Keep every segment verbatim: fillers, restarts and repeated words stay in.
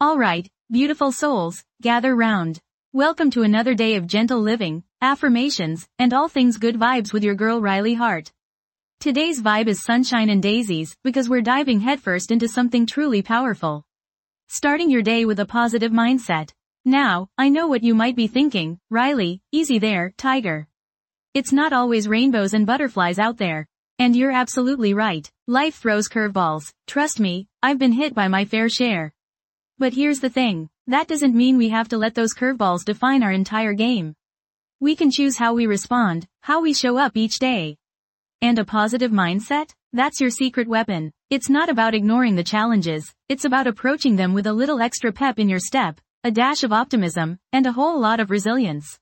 Alright, beautiful souls, gather round. Welcome to another day of gentle living, affirmations, and all things good vibes with your girl Riley Hart. Today's vibe is sunshine and daisies because we're diving headfirst into something truly powerful. Starting your day with a positive mindset. Now, I know what you might be thinking, Riley, easy there, tiger. It's not always rainbows and butterflies out there. And you're absolutely right. Life throws curveballs. Trust me, I've been hit by my fair share. But here's the thing. That doesn't mean we have to let those curveballs define our entire game. We can choose how we respond, how we show up each day. And a positive mindset? That's your secret weapon. It's not about ignoring the challenges, it's about approaching them with a little extra pep in your step, a dash of optimism, and a whole lot of resilience.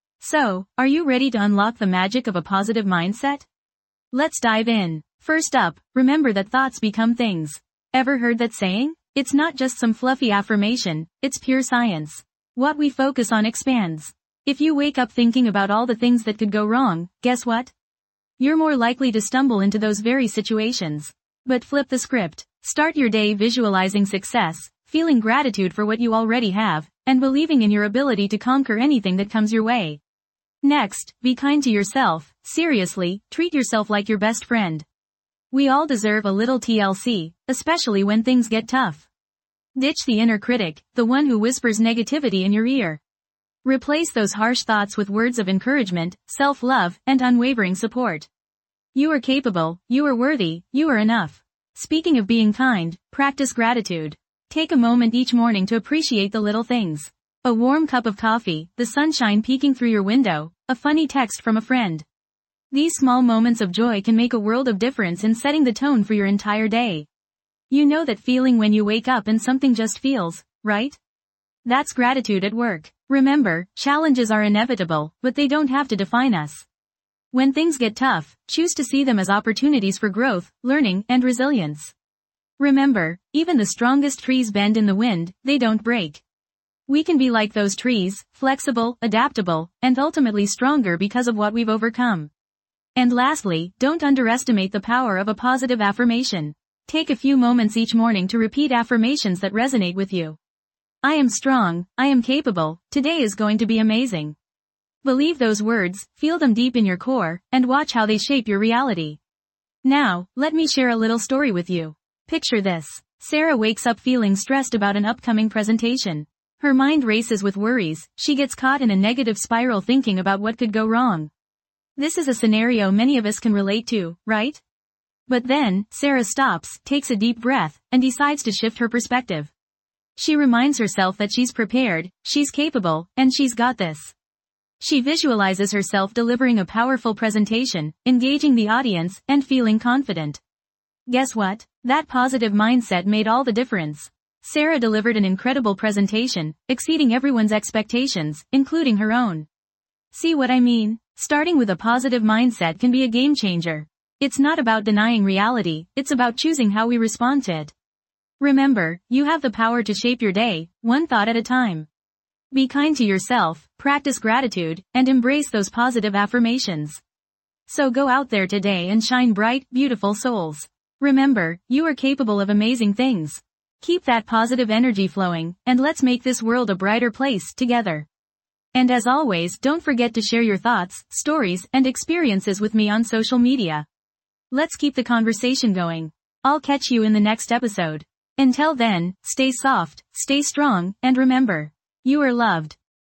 So, are you ready to unlock the magic of a positive mindset? Let's dive in. First up, remember that thoughts become things. Ever heard that saying? It's not just some fluffy affirmation, it's pure science. What we focus on expands. If you wake up thinking about all the things that could go wrong, guess what? You're more likely to stumble into those very situations. But flip the script. Start your day visualizing success, feeling gratitude for what you already have, and believing in your ability to conquer anything that comes your way. Next, be kind to yourself. Seriously, treat yourself like your best friend. We all deserve a little T L C, especially when things get tough. Ditch the inner critic, the one who whispers negativity in your ear. Replace those harsh thoughts with words of encouragement, self-love, and unwavering support. You are capable, you are worthy, you are enough. Speaking of being kind, practice gratitude. Take a moment each morning to appreciate the little things. A warm cup of coffee, the sunshine peeking through your window, a funny text from a friend. These small moments of joy can make a world of difference in setting the tone for your entire day. You know that feeling when you wake up and something just feels right? That's gratitude at work. Remember, challenges are inevitable, but they don't have to define us. When things get tough, choose to see them as opportunities for growth, learning, and resilience. Remember, even the strongest trees bend in the wind, they don't break. We can be like those trees, flexible, adaptable, and ultimately stronger because of what we've overcome. And lastly, don't underestimate the power of a positive affirmation. Take a few moments each morning to repeat affirmations that resonate with you. I am strong, I am capable, today is going to be amazing. Believe those words, feel them deep in your core, and watch how they shape your reality. Now, let me share a little story with you. Picture this. Sarah wakes up feeling stressed about an upcoming presentation. Her mind races with worries, she gets caught in a negative spiral thinking about what could go wrong. This is a scenario many of us can relate to, right? But then, Sarah stops, takes a deep breath, and decides to shift her perspective. She reminds herself that she's prepared, she's capable, and she's got this. She visualizes herself delivering a powerful presentation, engaging the audience, and feeling confident. Guess what? That positive mindset made all the difference. Sarah delivered an incredible presentation, exceeding everyone's expectations, including her own. See what I mean? Starting with a positive mindset can be a game changer. It's not about denying reality, it's about choosing how we respond to it. Remember, you have the power to shape your day, one thought at a time. Be kind to yourself, practice gratitude, and embrace those positive affirmations. So go out there today and shine bright, beautiful souls. Remember, you are capable of amazing things. Keep that positive energy flowing, and let's make this world a brighter place, together. And as always, don't forget to share your thoughts, stories, and experiences with me on social media. Let's keep the conversation going. I'll catch you in the next episode. Until then, stay soft, stay strong, and remember, you are loved.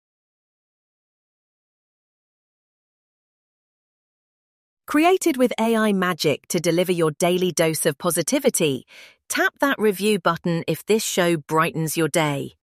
Created with A I magic to deliver your daily dose of positivity, tap that review button if this show brightens your day.